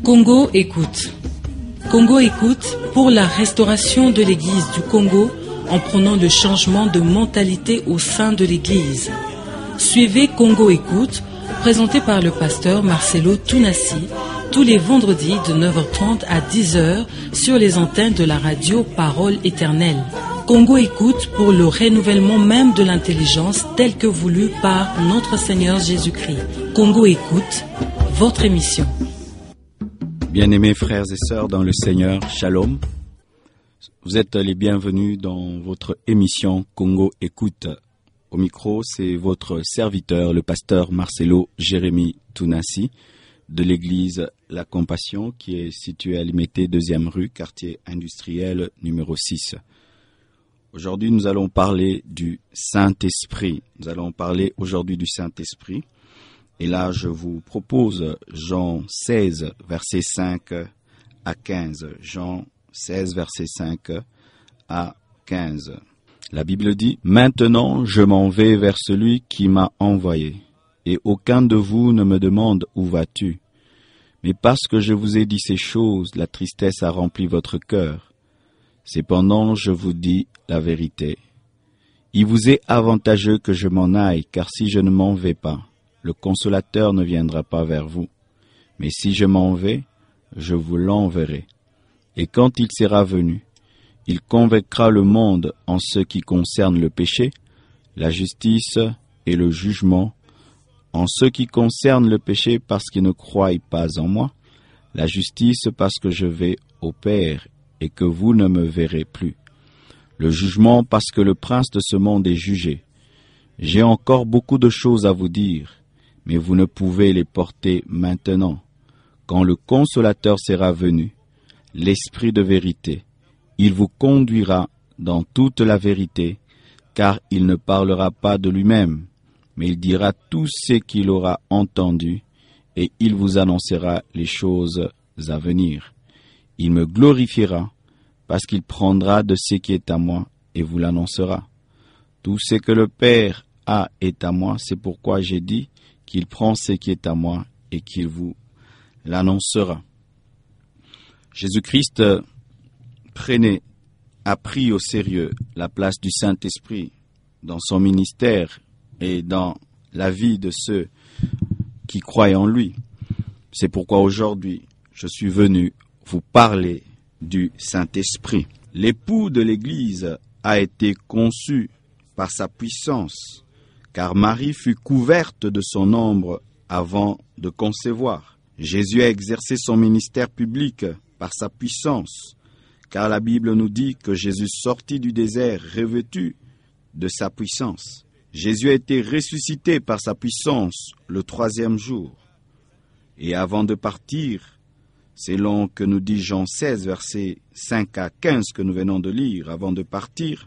Congo écoute. Congo écoute pour la restauration de l'Église du Congo en prônant le changement de mentalité au sein de l'Église. Suivez Congo écoute, présenté par le pasteur Marcelo Tounassi, tous les vendredis de 9h30 à 10h sur les antennes de la radio Parole Éternelle. Congo écoute pour le renouvellement même de l'intelligence telle que voulue par notre Seigneur Jésus-Christ. Congo écoute, votre émission. Bien-aimés frères et sœurs dans le Seigneur, Shalom. Vous êtes les bienvenus dans votre émission Congo écoute. Au micro, c'est votre serviteur, le pasteur Marcelo Jérémy Tounassi, de l'église La Compassion, qui est située à Limité, 2e rue, quartier industriel numéro 6. Aujourd'hui, nous allons parler du Saint-Esprit. Nous allons parler aujourd'hui du Saint-Esprit. Et là, je vous propose Jean 16, versets 5 à 15. Jean 16, versets 5 à 15. La Bible dit « Maintenant, je m'en vais vers celui qui m'a envoyé, et aucun de vous ne me demande où vas-tu. Mais parce que je vous ai dit ces choses, la tristesse a rempli votre cœur. Cependant, je vous dis la vérité. Il vous est avantageux que je m'en aille, car si je ne m'en vais pas, le consolateur ne viendra pas vers vous. Mais si je m'en vais, je vous l'enverrai. Et quand il sera venu, il convaincra le monde en ce qui concerne le péché, la justice et le jugement. En ce qui concerne le péché, parce qu'ils ne croient pas en moi, la justice parce que je vais au Père et que vous ne me verrez plus. Le jugement parce que le prince de ce monde est jugé. J'ai encore beaucoup de choses à vous dire, mais vous ne pouvez les porter maintenant. Quand le Consolateur sera venu, l'Esprit de vérité, il vous conduira dans toute la vérité, car il ne parlera pas de lui-même, mais il dira tout ce qu'il aura entendu, et il vous annoncera les choses à venir. Il me glorifiera, parce qu'il prendra de ce qui est à moi, et vous l'annoncera. Tout ce que le Père a est à moi, c'est pourquoi j'ai dit qu'il prend ce qui est à moi, et qu'il vous l'annoncera. Jésus-Christ a pris au sérieux la place du Saint-Esprit dans son ministère et dans la vie de ceux qui croient en lui. C'est pourquoi aujourd'hui, je suis venu vous parler du Saint-Esprit. L'époux de l'Église a été conçu par sa puissance, car Marie fut couverte de son ombre avant de concevoir. Jésus a exercé son ministère public par sa puissance, car la Bible nous dit que Jésus sortit du désert revêtu de sa puissance. Jésus a été ressuscité par sa puissance le 3e jour. Et avant de partir, selon que nous dit Jean 16, versets 5 à 15 que nous venons de lire, avant de partir,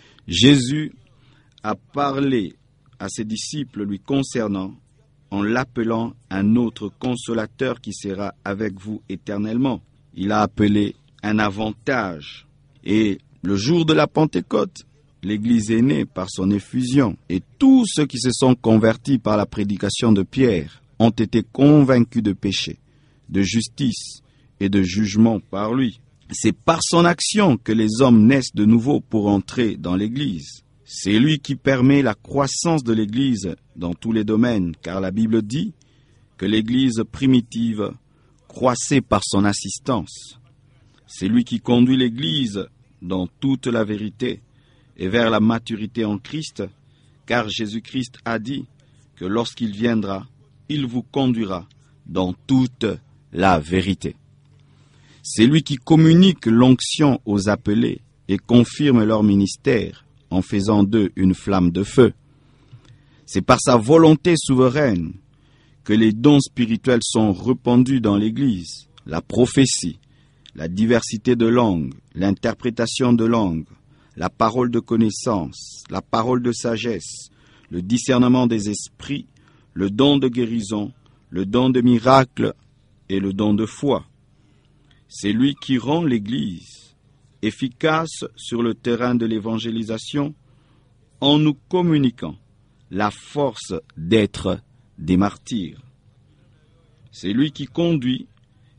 Jésus a parlé à ses disciples lui concernant en l'appelant un autre consolateur qui sera avec vous éternellement. Il a appelé un avantage. Et le jour de la Pentecôte, l'Église est née par son effusion. Et tous ceux qui se sont convertis par la prédication de Pierre ont été convaincus de péché, de justice et de jugement par lui. C'est par son action que les hommes naissent de nouveau pour entrer dans l'Église. C'est lui qui permet la croissance de l'Église dans tous les domaines, car la Bible dit que l'Église primitive croissait par son assistance. C'est lui qui conduit l'Église dans toute la vérité et vers la maturité en Christ, car Jésus-Christ a dit que lorsqu'il viendra, il vous conduira dans toute la vérité. C'est lui qui communique l'onction aux appelés et confirme leur ministère en faisant d'eux une flamme de feu. C'est par sa volonté souveraine que les dons spirituels sont répandus dans l'Église, la prophétie, la diversité de langues, l'interprétation de langues, la parole de connaissance, la parole de sagesse, le discernement des esprits, le don de guérison, le don de miracle et le don de foi. C'est lui qui rend l'Église efficace sur le terrain de l'évangélisation en nous communiquant la force d'être des martyrs. C'est lui qui conduit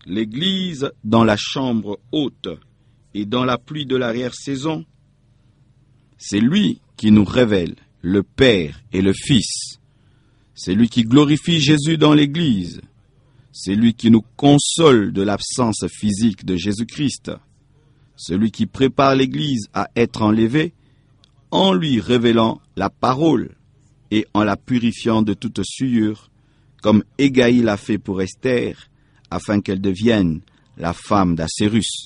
l'Église dans la chambre haute et dans la pluie de l'arrière-saison. C'est lui qui nous révèle le Père et le Fils. C'est lui qui glorifie Jésus dans l'Église. C'est lui qui nous console de l'absence physique de Jésus-Christ. Celui qui prépare l'Église à être enlevée en lui révélant la parole et en la purifiant de toute souillure, comme Égaï l'a fait pour Esther, afin qu'elle devienne la femme d'Assérus.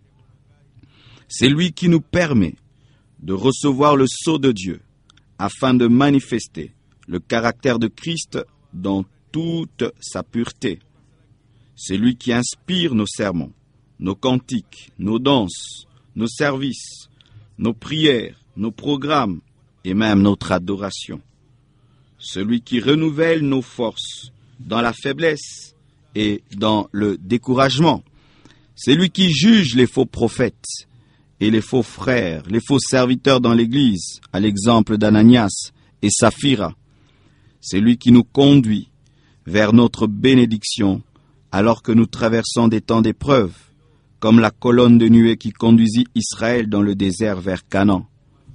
C'est lui qui nous permet de recevoir le sceau de Dieu, afin de manifester le caractère de Christ dans toute sa pureté. C'est lui qui inspire nos sermons, nos cantiques, nos danses, nos services, nos prières, nos programmes et même notre adoration. Celui qui renouvelle nos forces dans la faiblesse et dans le découragement. C'est lui qui juge les faux prophètes et les faux frères, les faux serviteurs dans l'Église, à l'exemple d'Ananias et Saphira. C'est lui qui nous conduit vers notre bénédiction alors que nous traversons des temps d'épreuve, comme la colonne de nuée qui conduisit Israël dans le désert vers Canaan.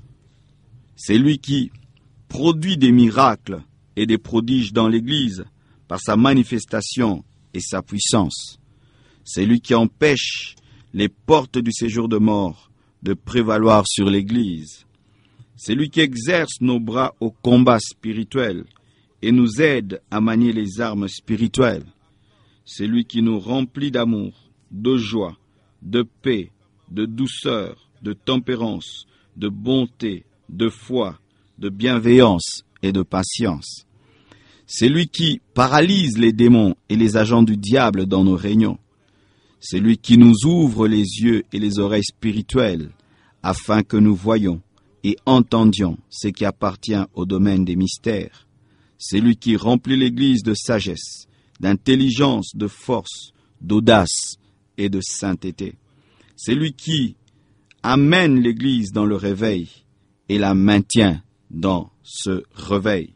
C'est lui qui produit des miracles et des prodiges dans l'Église par sa manifestation et sa puissance. C'est lui qui empêche les portes du séjour de mort de prévaloir sur l'Église. C'est lui qui exerce nos bras au combat spirituel et nous aide à manier les armes spirituelles. C'est lui qui nous remplit d'amour, de joie, de paix, de douceur, de tempérance, de bonté, de foi, de bienveillance et de patience. C'est lui qui paralyse les démons et les agents du diable dans nos réunions. C'est lui qui nous ouvre les yeux et les oreilles spirituelles afin que nous voyions et entendions ce qui appartient au domaine des mystères. C'est lui qui remplit l'Église de sagesse, d'intelligence, de force, d'audace et de sainteté. C'est lui qui amène l'Église dans le réveil et la maintient dans ce réveil.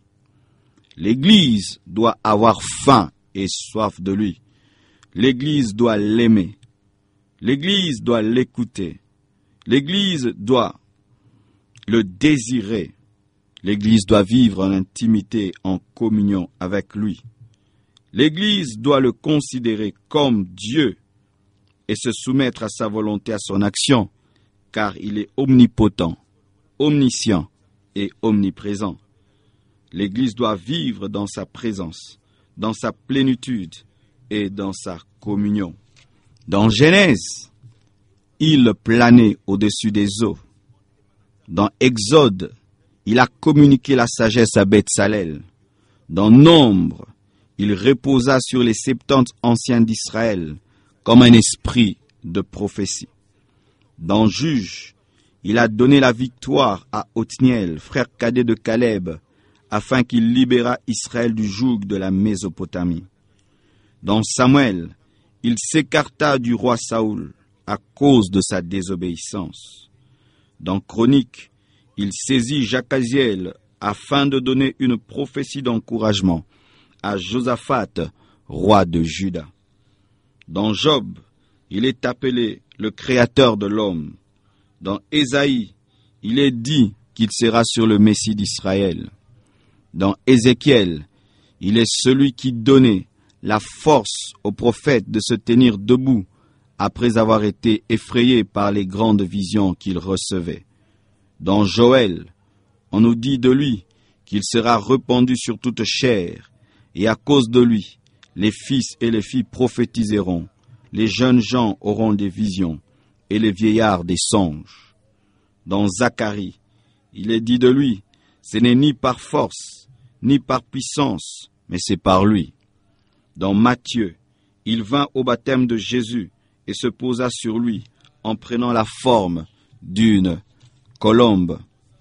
L'Église doit avoir faim et soif de lui. L'Église doit l'aimer. L'Église doit l'écouter. L'Église doit le désirer. L'Église doit vivre en intimité, en communion avec lui. L'Église doit le considérer comme Dieu et se soumettre à sa volonté, à son action, car il est omnipotent, omniscient et omniprésent. L'Église doit vivre dans sa présence, dans sa plénitude et dans sa communion. Dans Genèse, il planait au-dessus des eaux. Dans Exode, il a communiqué la sagesse à Beth-Salel. Dans Nombre, il reposa sur les 70 anciens d'Israël comme un esprit de prophétie. Dans Juge, il a donné la victoire à Othniel, frère cadet de Caleb, afin qu'il libérât Israël du joug de la Mésopotamie. Dans Samuel, il s'écarta du roi Saoul à cause de sa désobéissance. Dans Chronique, il saisit Jacaziel afin de donner une prophétie d'encouragement à Josaphat, roi de Juda. Dans Job, il est appelé le créateur de l'homme. Dans Ésaïe, il est dit qu'il sera sur le Messie d'Israël. Dans Ézéchiel, il est celui qui donnait la force aux prophètes de se tenir debout après avoir été effrayés par les grandes visions qu'il recevait. Dans Joël, on nous dit de lui qu'il sera répandu sur toute chair, et à cause de lui, les fils et les filles prophétiseront, les jeunes gens auront des visions, et les vieillards des songes. Dans Zacharie, il est dit de lui, ce n'est ni par force, ni par puissance, mais c'est par lui. Dans Matthieu, il vint au baptême de Jésus et se posa sur lui en prenant la forme d'une colombe.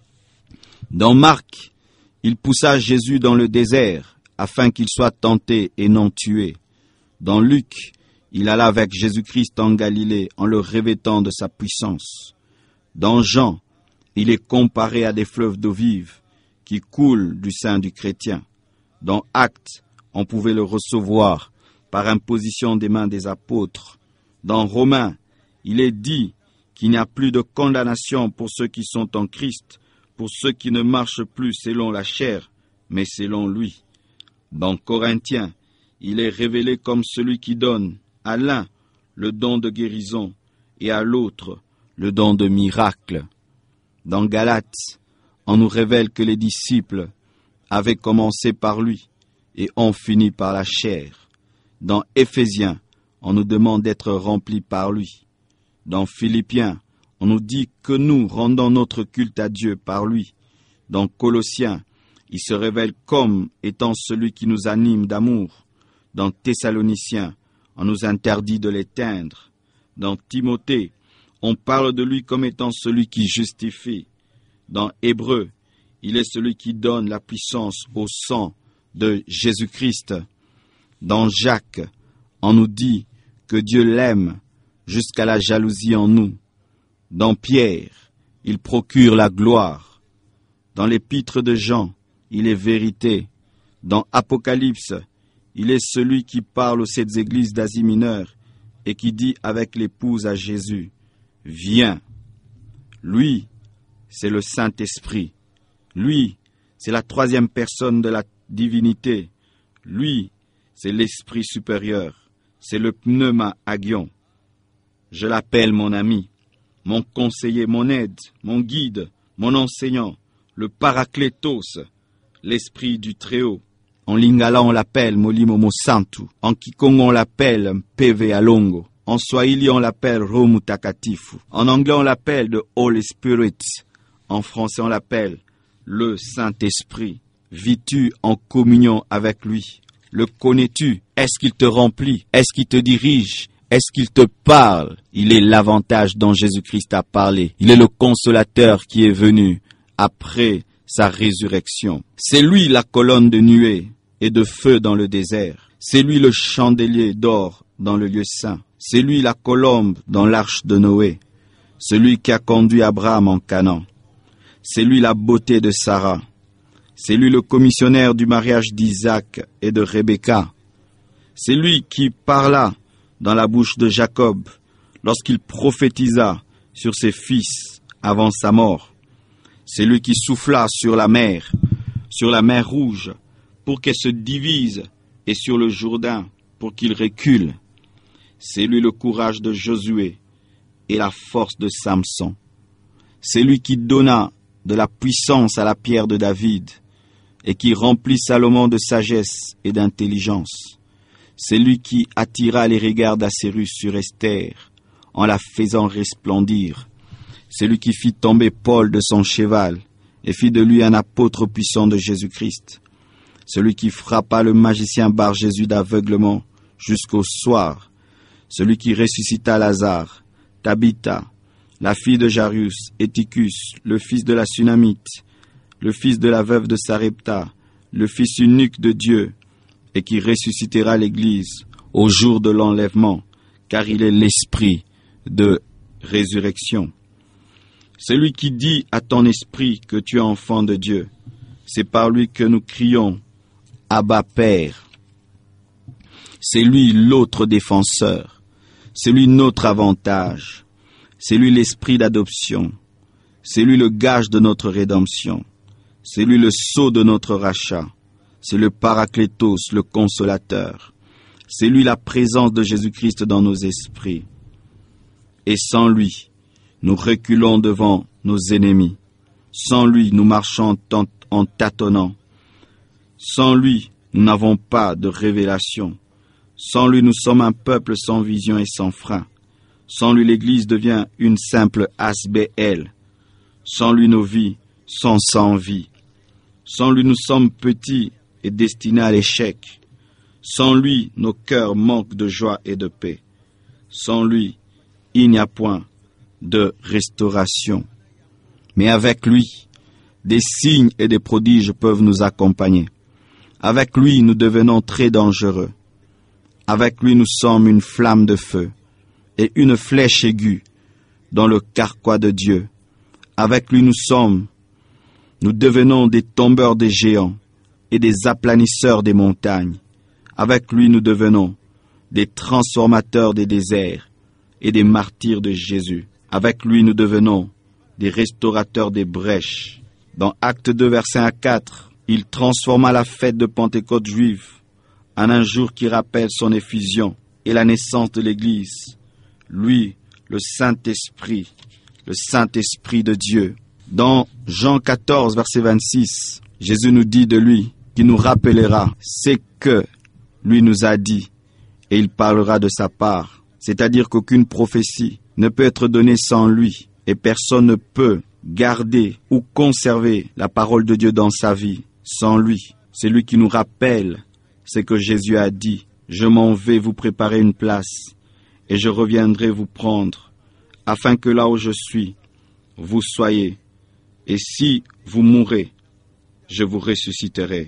Dans Marc, il poussa Jésus dans le désert afin qu'il soit tenté et non tué. Dans Luc, il alla avec Jésus-Christ en Galilée en le revêtant de sa puissance. Dans Jean, il est comparé à des fleuves d'eau vive qui coulent du sein du chrétien. Dans Actes, on pouvait le recevoir par imposition des mains des apôtres. Dans Romains, il est dit qu'il n'y a plus de condamnation pour ceux qui sont en Christ, pour ceux qui ne marchent plus selon la chair, mais selon lui. Dans Corinthiens, il est révélé comme celui qui donne à l'un le don de guérison et à l'autre le don de miracle. Dans Galates, on nous révèle que les disciples avaient commencé par lui et ont fini par la chair. Dans Éphésiens, on nous demande d'être remplis par lui. Dans Philippiens, on nous dit que nous rendons notre culte à Dieu par lui. Dans Colossiens, il se révèle comme étant celui qui nous anime d'amour. Dans Thessaloniciens, on nous interdit de l'éteindre. Dans Timothée, on parle de lui comme étant celui qui justifie. Dans Hébreux, il est celui qui donne la puissance au sang de Jésus-Christ. Dans Jacques, on nous dit que Dieu l'aime jusqu'à la jalousie en nous. Dans Pierre, il procure la gloire. Dans l'épître de Jean, il est vérité. Dans Apocalypse, il est celui qui parle aux 7 églises d'Asie mineure et qui dit avec l'épouse à Jésus, « Viens ». Lui, c'est le Saint-Esprit. Lui, c'est la 3e personne de la divinité. Lui, c'est l'Esprit supérieur. C'est le pneuma agion. Je l'appelle mon ami, mon conseiller, mon aide, mon guide, mon enseignant, le Paraclétos, l'Esprit du Très-Haut. En lingala, on l'appelle Molimo Santu. En Kikongo, on l'appelle Mpeve Alongo. En Swahili, on l'appelle Roho Mtakatifu. En anglais, on l'appelle The Holy Spirit. En français, on l'appelle le Saint-Esprit. Vis-tu en communion avec lui? Le connais-tu? Est-ce qu'il te remplit? Est-ce qu'il te dirige? Est-ce qu'il te parle? Il est l'avantage dont Jésus-Christ a parlé. Il est le consolateur qui est venu après sa résurrection. C'est lui la colonne de nuée et de feu dans le désert. C'est lui le chandelier d'or dans le lieu saint. C'est lui la colombe dans l'arche de Noé. Celui qui a conduit Abraham en Canaan. C'est lui la beauté de Sarah. C'est lui le commissionnaire du mariage d'Isaac et de Rebecca. C'est lui qui parla dans la bouche de Jacob lorsqu'il prophétisa sur ses fils avant sa mort. C'est lui qui souffla sur la mer Rouge, pour qu'elle se divise, et sur le Jourdain, pour qu'il recule. C'est lui le courage de Josué et la force de Samson. C'est lui qui donna de la puissance à la pierre de David, et qui remplit Salomon de sagesse et d'intelligence. C'est lui qui attira les regards d'Assérus sur Esther, en la faisant resplendir. C'est lui qui fit tomber Paul de son cheval, et fit de lui un apôtre puissant de Jésus-Christ. Celui qui frappa le magicien Bar-Jésus d'aveuglement jusqu'au soir. Celui qui ressuscita Lazare, Tabitha, la fille de Jairus, Éticus, le fils de la Sunamite, le fils de la veuve de Sarepta, le fils unique de Dieu, et qui ressuscitera l'Église au jour de l'enlèvement, car il est l'esprit de résurrection. Celui qui dit à ton esprit que tu es enfant de Dieu, c'est par lui que nous crions « Abba Père ». C'est lui l'autre défenseur, c'est lui notre avantage, c'est lui l'esprit d'adoption, c'est lui le gage de notre rédemption, c'est lui le sceau de notre rachat, c'est le Paraclétos, le consolateur, c'est lui la présence de Jésus-Christ dans nos esprits. Et sans lui, nous reculons devant nos ennemis. Sans lui, nous marchons en tâtonnant. Sans lui, nous n'avons pas de révélation. Sans lui, nous sommes un peuple sans vision et sans frein. Sans lui, l'Église devient une simple asbéel. Sans lui, nos vies sont sans vie. Sans lui, nous sommes petits et destinés à l'échec. Sans lui, nos cœurs manquent de joie et de paix. Sans lui, il n'y a point de restauration. Mais avec lui, des signes et des prodiges peuvent nous accompagner. Avec lui, nous devenons très dangereux. Avec lui, nous sommes une flamme de feu et une flèche aiguë dans le carquois de Dieu. Avec lui, nous devenons des tombeurs des géants et des aplanisseurs des montagnes. Avec lui, nous devenons des transformateurs des déserts et des martyrs de Jésus. Avec lui, nous devenons des restaurateurs des brèches. Dans Actes 2, versets 1 à 4, il transforma la fête de Pentecôte juive en un jour qui rappelle son effusion et la naissance de l'Église. Lui, le Saint-Esprit de Dieu. Dans Jean 14, verset 26, Jésus nous dit de lui qu'il nous rappellera ce que lui nous a dit et il parlera de sa part. C'est-à-dire qu'aucune prophétie ne peut être donnée sans lui et personne ne peut garder ou conserver la parole de Dieu dans sa vie sans lui. C'est lui qui nous rappelle ce que Jésus a dit. Je m'en vais vous préparer une place et je reviendrai vous prendre afin que là où je suis, vous soyez. Et si vous mourrez, je vous ressusciterai.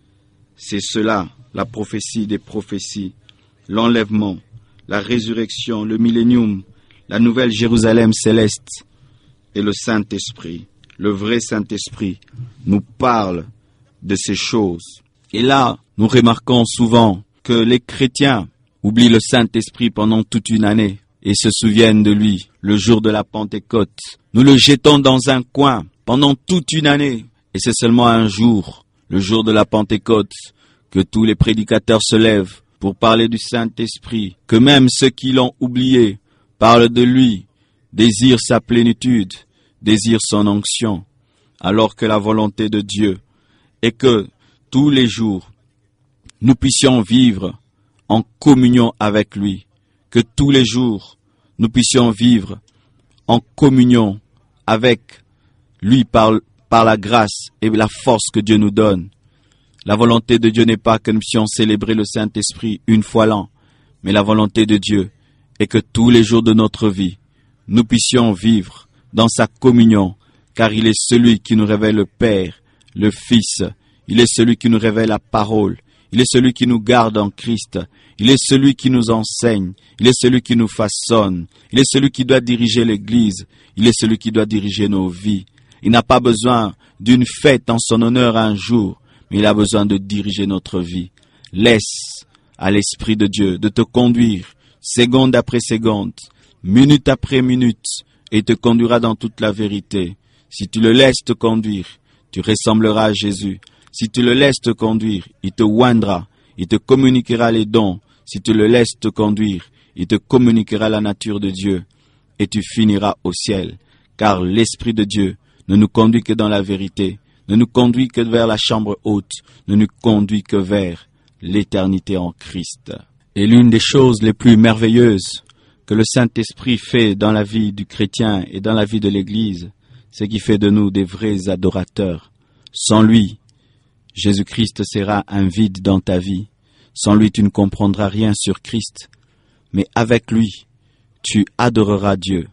C'est cela, la prophétie des prophéties, l'enlèvement, la résurrection, le millénium, la nouvelle Jérusalem céleste et le Saint-Esprit. Le vrai Saint-Esprit nous parle de ces choses. Et là, nous remarquons souvent que les chrétiens oublient le Saint-Esprit pendant toute une année et se souviennent de lui le jour de la Pentecôte. Nous le jetons dans un coin pendant toute une année et c'est seulement un jour, le jour de la Pentecôte, que tous les prédicateurs se lèvent pour parler du Saint-Esprit, que même ceux qui l'ont oublié parlent de lui, désirent sa plénitude, désirent son onction, alors que la volonté de Dieu est que tous les jours, nous puissions vivre en communion avec lui, que tous les jours, nous puissions vivre en communion avec lui par la grâce et la force que Dieu nous donne. La volonté de Dieu n'est pas que nous puissions célébrer le Saint-Esprit une fois l'an, mais la volonté de Dieu est que tous les jours de notre vie, nous puissions vivre dans sa communion, car il est celui qui nous révèle le Père, le Fils, il est celui qui nous révèle la parole, il est celui qui nous garde en Christ, il est celui qui nous enseigne, il est celui qui nous façonne, il est celui qui doit diriger l'Église, il est celui qui doit diriger nos vies. Il n'a pas besoin d'une fête en son honneur un jour, mais il a besoin de diriger notre vie. Laisse à l'Esprit de Dieu de te conduire seconde après seconde, minute après minute, et il te conduira dans toute la vérité. Si tu le laisses te conduire, tu ressembleras à Jésus. Si tu le laisses te conduire, il te oindra, il te communiquera les dons. Si tu le laisses te conduire, il te communiquera la nature de Dieu, et tu finiras au ciel. Car l'Esprit de Dieu ne nous conduit que dans la vérité, ne nous conduit que vers la chambre haute, ne nous conduit que vers l'éternité en Christ. Et l'une des choses les plus merveilleuses que le Saint-Esprit fait dans la vie du chrétien et dans la vie de l'Église, c'est qu'il fait de nous des vrais adorateurs. Sans lui, Jésus-Christ sera un vide dans ta vie. Sans lui, tu ne comprendras rien sur Christ. Mais avec lui, tu adoreras Dieu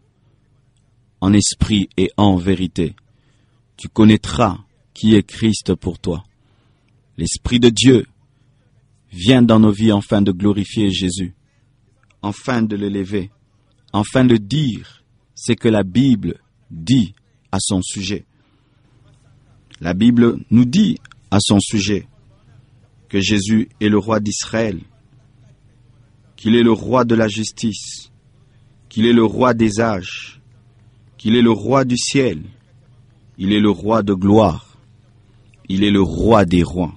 en esprit et en vérité. Tu connaîtras qui est Christ pour toi. L'Esprit de Dieu vient dans nos vies afin de glorifier Jésus, afin de l'élever, afin de dire ce que la Bible dit à son sujet. La Bible nous dit à son sujet que Jésus est le roi d'Israël, qu'il est le roi de la justice, qu'il est le roi des âges, qu'il est le roi du ciel, il est le roi de gloire, il est le roi des rois.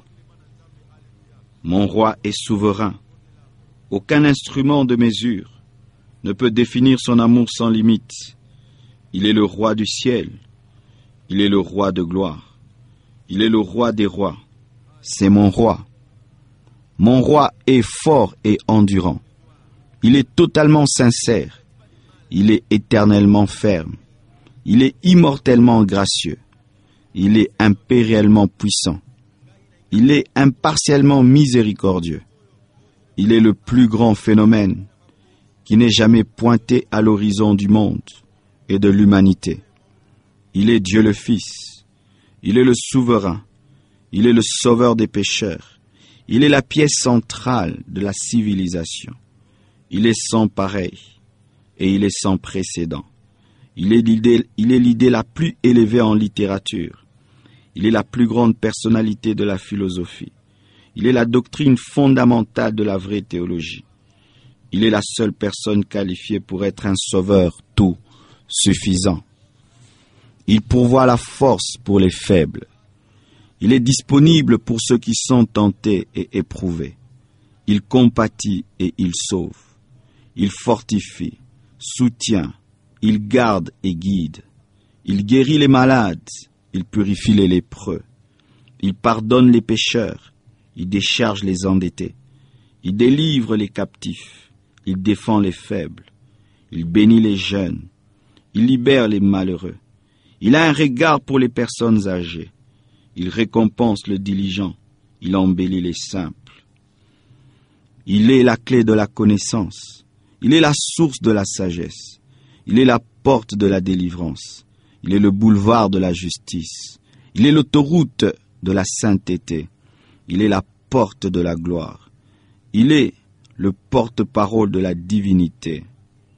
Mon roi est souverain. Aucun instrument de mesure ne peut définir son amour sans limite. Il est le roi du ciel, il est le roi de gloire, il est le roi des rois. C'est mon roi. Mon roi est fort et endurant. Il est totalement sincère. Il est éternellement ferme. Il est immortellement gracieux. Il est impérialement puissant. Il est impartialement miséricordieux. Il est le plus grand phénomène qui n'ait jamais pointé à l'horizon du monde et de l'humanité. Il est Dieu le Fils. Il est le souverain. Il est le sauveur des pécheurs. Il est la pièce centrale de la civilisation. Il est sans pareil et il est sans précédent. Il est l'idée la plus élevée en littérature. Il est la plus grande personnalité de la philosophie. Il est la doctrine fondamentale de la vraie théologie. Il est la seule personne qualifiée pour être un sauveur tout suffisant. Il pourvoit la force pour les faibles. Il est disponible pour ceux qui sont tentés et éprouvés. Il compatit et il sauve. Il fortifie, soutient, il garde et guide. Il guérit les malades, il purifie les lépreux. Il pardonne les pécheurs, il décharge les endettés. Il délivre les captifs, il défend les faibles. Il bénit les jeunes, il libère les malheureux. Il a un regard pour les personnes âgées. Il récompense le diligent, il embellit les simples. Il est la clé de la connaissance, il est la source de la sagesse, il est la porte de la délivrance, il est le boulevard de la justice, il est l'autoroute de la sainteté, il est la porte de la gloire, il est le porte-parole de la divinité.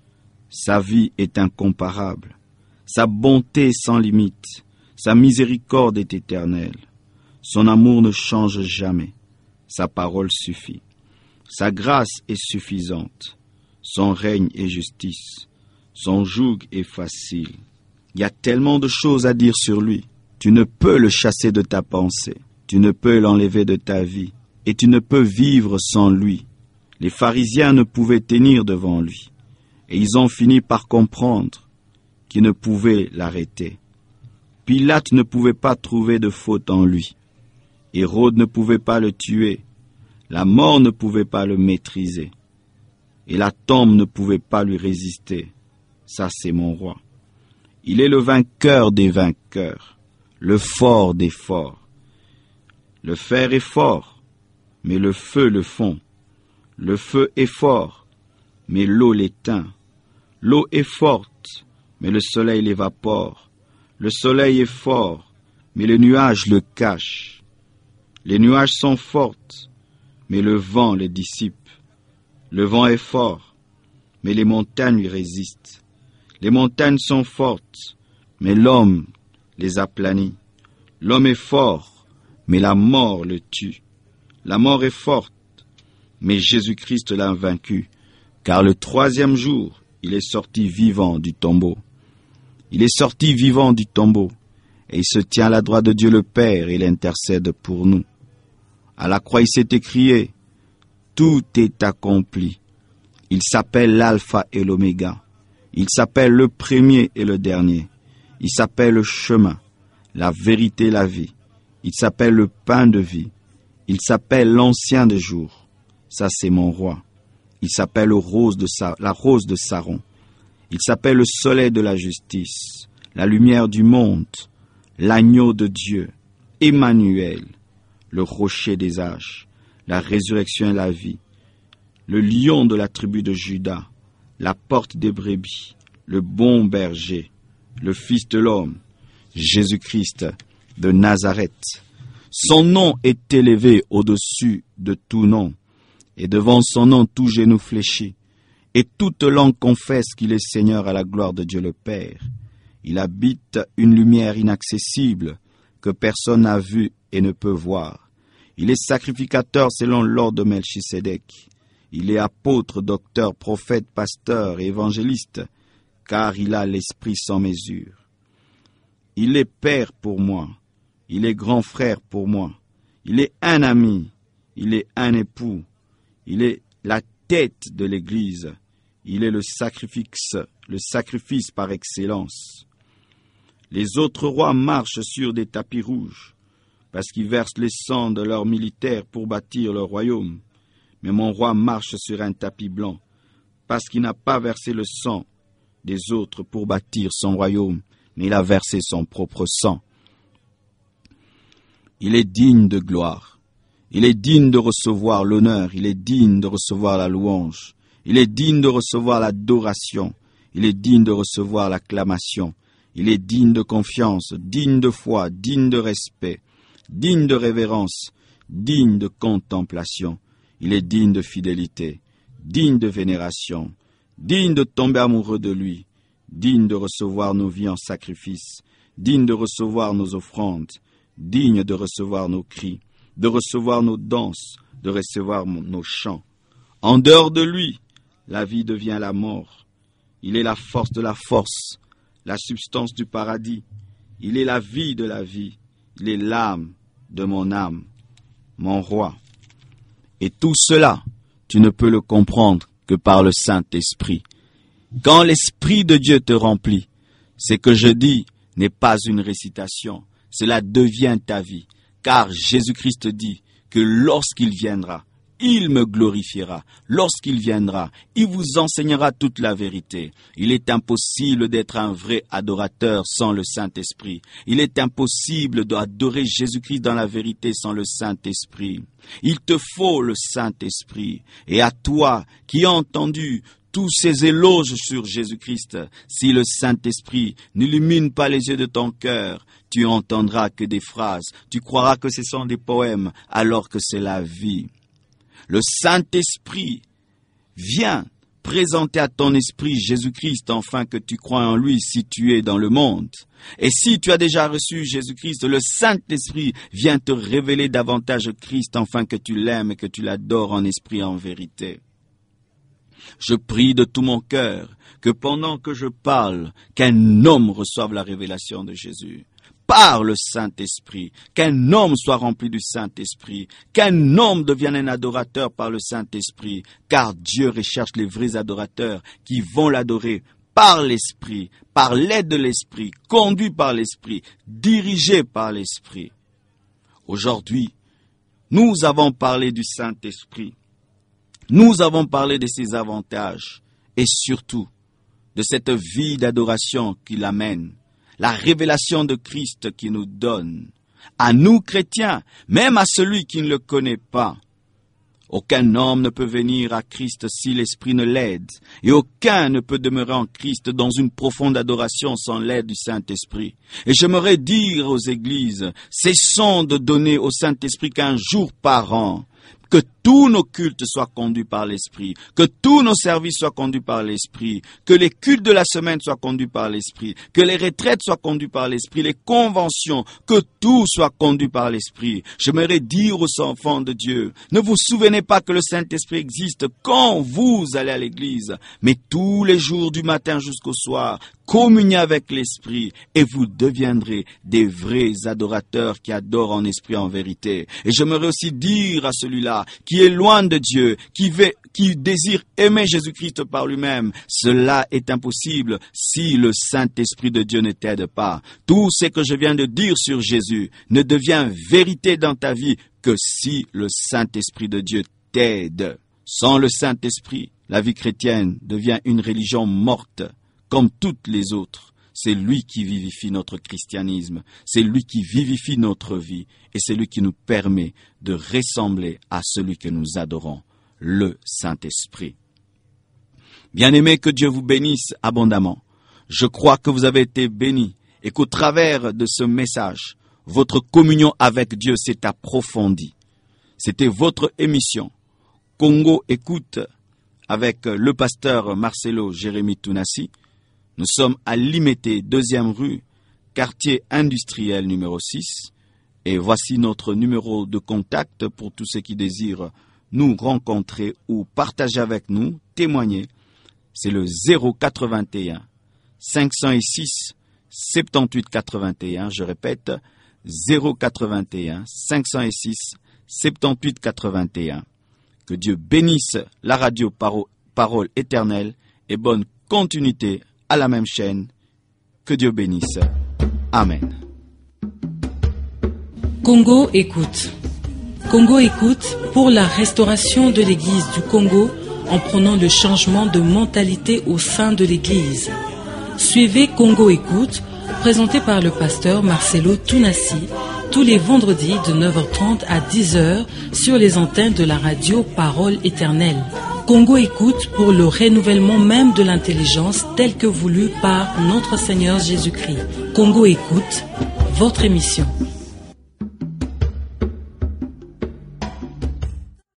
Sa vie est incomparable, sa bonté est sans limite, sa miséricorde est éternelle, son amour ne change jamais, sa parole suffit, sa grâce est suffisante, son règne est justice, son joug est facile. Il y a tellement de choses à dire sur lui, tu ne peux le chasser de ta pensée, tu ne peux l'enlever de ta vie, et tu ne peux vivre sans lui. Les pharisiens ne pouvaient tenir devant lui, et ils ont fini par comprendre qu'ils ne pouvaient l'arrêter. Pilate ne pouvait pas trouver de faute en lui. Hérode ne pouvait pas le tuer. La mort ne pouvait pas le maîtriser. Et la tombe ne pouvait pas lui résister. Ça, c'est mon roi. Il est le vainqueur des vainqueurs, le fort des forts. Le fer est fort, mais le feu le fond. Le feu est fort, mais l'eau l'éteint. L'eau est forte, mais le soleil l'évapore. Le soleil est fort, mais le nuage le cache. Les nuages sont fortes, mais le vent les dissipe. Le vent est fort, mais les montagnes lui résistent. Les montagnes sont fortes, mais l'homme les aplanit. L'homme est fort, mais la mort le tue. La mort est forte, mais Jésus-Christ l'a vaincu, car le troisième jour, il est sorti vivant du tombeau. Il est sorti vivant du tombeau, et il se tient à la droite de Dieu le Père, et il intercède pour nous. À la croix, il s'est écrié, tout est accompli. Il s'appelle l'Alpha et l'Oméga. Il s'appelle le premier et le dernier. Il s'appelle le chemin, la vérité et la vie. Il s'appelle le pain de vie. Il s'appelle l'ancien des jours. Ça, c'est mon roi. Il s'appelle la rose de Saron. Il s'appelle le soleil de la justice, la lumière du monde, l'agneau de Dieu, Emmanuel, le rocher des âges, la résurrection et la vie, le lion de la tribu de Juda, la porte des brebis, le bon berger, le Fils de l'homme, Jésus-Christ de Nazareth. Son nom est élevé au-dessus de tout nom, et devant son nom tout genou fléchit. Et toute langue confesse qu'il est Seigneur à la gloire de Dieu le Père. Il habite une lumière inaccessible que personne n'a vue et ne peut voir. Il est sacrificateur selon l'ordre de Melchisédek. Il est apôtre, docteur, prophète, pasteur et évangéliste, car il a l'esprit sans mesure. Il est père pour moi. Il est grand frère pour moi. Il est un ami. Il est un époux. Il est la tête de l'Église. Il est le sacrifice par excellence. Les autres rois marchent sur des tapis rouges, parce qu'ils versent les sangs de leurs militaires pour bâtir leur royaume. Mais mon roi marche sur un tapis blanc, parce qu'il n'a pas versé le sang des autres pour bâtir son royaume, mais il a versé son propre sang. Il est digne de gloire. Il est digne de recevoir l'honneur. Il est digne de recevoir la louange. Il est digne de recevoir l'adoration. Il est digne de recevoir l'acclamation. Il est digne de confiance, digne de foi, digne de respect, digne de révérence, digne de contemplation. Il est digne de fidélité, digne de vénération, digne de tomber amoureux de lui, digne de recevoir nos vies en sacrifice, digne de recevoir nos offrandes, digne de recevoir nos cris, de recevoir nos danses, de recevoir nos chants. En dehors de lui, la vie devient la mort. Il est la force de la force, la substance du paradis. Il est la vie de la vie. Il est l'âme de mon âme, mon roi. Et tout cela, tu ne peux le comprendre que par le Saint-Esprit. Quand l'Esprit de Dieu te remplit, ce que je dis n'est pas une récitation, cela devient ta vie. Car Jésus-Christ dit que lorsqu'il viendra, il me glorifiera. Lorsqu'il viendra, il vous enseignera toute la vérité. Il est impossible d'être un vrai adorateur sans le Saint-Esprit. Il est impossible d'adorer Jésus-Christ dans la vérité sans le Saint-Esprit. Il te faut le Saint-Esprit. Et à toi qui as entendu tous ces éloges sur Jésus-Christ, si le Saint-Esprit n'illumine pas les yeux de ton cœur, tu entendras que des phrases, tu croiras que ce sont des poèmes, alors que c'est la vie. Le Saint-Esprit vient présenter à ton esprit Jésus-Christ afin que tu crois en lui si tu es dans le monde. Et si tu as déjà reçu Jésus-Christ, le Saint-Esprit vient te révéler davantage Christ afin que tu l'aimes et que tu l'adores en esprit et en vérité. Je prie de tout mon cœur que pendant que je parle, qu'un homme reçoive la révélation de Jésus. Par le Saint-Esprit, qu'un homme soit rempli du Saint-Esprit, qu'un homme devienne un adorateur par le Saint-Esprit, car Dieu recherche les vrais adorateurs qui vont l'adorer par l'Esprit, par l'aide de l'Esprit, conduits par l'Esprit, dirigés par l'Esprit. Aujourd'hui, nous avons parlé du Saint-Esprit, nous avons parlé de ses avantages et surtout de cette vie d'adoration qu'il amène. La révélation de Christ qui nous donne, à nous chrétiens, même à celui qui ne le connaît pas. Aucun homme ne peut venir à Christ si l'Esprit ne l'aide, et aucun ne peut demeurer en Christ dans une profonde adoration sans l'aide du Saint-Esprit. Et j'aimerais dire aux églises, cessons de donner au Saint-Esprit qu'un jour par an, que tous nos cultes soient conduits par l'Esprit, que tous nos services soient conduits par l'Esprit, que les cultes de la semaine soient conduits par l'Esprit, que les retraites soient conduites par l'Esprit, les conventions, que tout soit conduit par l'Esprit. J'aimerais dire aux enfants de Dieu, ne vous souvenez pas que le Saint-Esprit existe quand vous allez à l'église, mais tous les jours du matin jusqu'au soir, communiez avec l'Esprit et vous deviendrez des vrais adorateurs qui adorent en esprit et en vérité. Et j'aimerais aussi dire à celui-là qui est loin de Dieu, qui désire aimer Jésus-Christ par lui-même, cela est impossible si le Saint-Esprit de Dieu ne t'aide pas. Tout ce que je viens de dire sur Jésus ne devient vérité dans ta vie que si le Saint-Esprit de Dieu t'aide. Sans le Saint-Esprit, la vie chrétienne devient une religion morte, comme toutes les autres. C'est lui qui vivifie notre christianisme, c'est lui qui vivifie notre vie, et c'est lui qui nous permet de ressembler à celui que nous adorons, le Saint-Esprit. Bien-aimés, que Dieu vous bénisse abondamment. Je crois que vous avez été bénis, et qu'au travers de ce message, votre communion avec Dieu s'est approfondie. C'était votre émission, Congo Écoute, avec le pasteur Marcelo Jérémy Tounassi. Nous sommes à Limété, 2e rue, quartier industriel numéro 6. Et voici notre numéro de contact pour tous ceux qui désirent nous rencontrer ou partager avec nous, témoigner. C'est le 081 506 78 81. Je répète, 081 506 78 81. Que Dieu bénisse la radio Parole éternelle et bonne continuité à la même chaîne. Que Dieu bénisse. Amen. Congo Écoute. Congo Écoute pour la restauration de l'Église du Congo en prônant le changement de mentalité au sein de l'Église. Suivez Congo Écoute, présenté par le pasteur Marcelo Tounassi, tous les vendredis de 9h30 à 10h sur les antennes de la radio Parole éternelle. Congo Écoute pour le renouvellement même de l'intelligence tel que voulu par notre Seigneur Jésus-Christ. Congo Écoute, votre émission.